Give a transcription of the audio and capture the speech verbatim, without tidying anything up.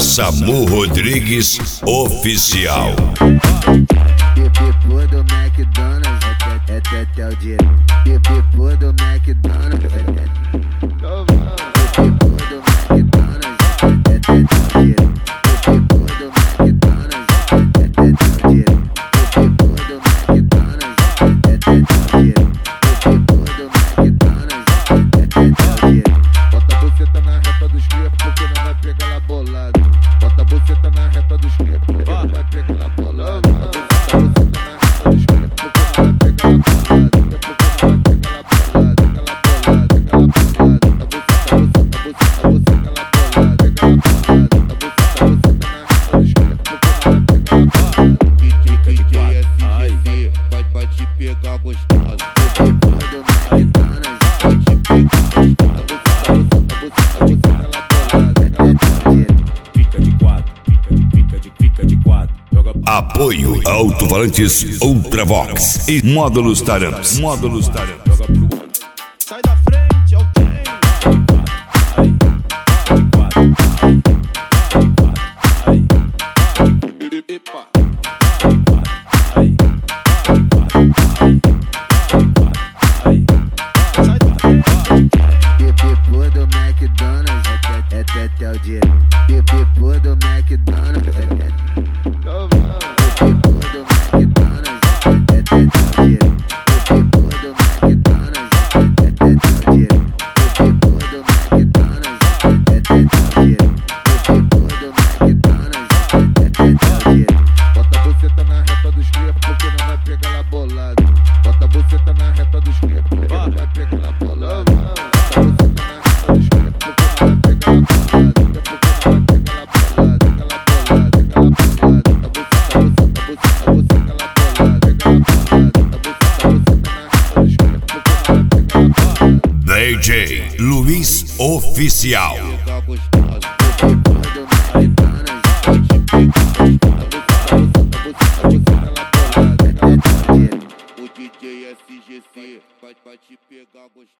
Samu Rodrigues Oficial. Depois do McDonald's, é até até o dia. Depois do McDonald's, depois do McDonald's, é até o dia. Depois do McDonald's, é até o dia. Depois do McDonald's, é até o dia. Depois do McDonald's, é até o dia. Bota a buceta na reta dos cria porque não vai pegar ela bolada. Bota a buceta na reta dos cria porque não vai pegar ela bolada. Apoio Alto-Falantes Ultravox e Módulos Taramps. Módulos Taramps. Sai da frente, é o trem. Epa. Sai da frente. Depois do McDonald's, é até até o dia. Depois do McDonald's, é até Bota a buceta na reta dos cria porque não vai pegar ela bolada. Bota a buceta na reta dos cria porque não vai pegar ela bolada. Bota a buceta na reta dos cria porque não vai pegar ela bolada. Porque não vai pegar ela bolada. Aquela bolada, aquela bolada. A buceta, a buceta, a buceta, aquela bolada. Aquela bolada, a buceta, a buceta na reta dos cria porque não vai pegar ela bolada. D J Luiz Oficial. O D J S G C vai te pegar gostoso.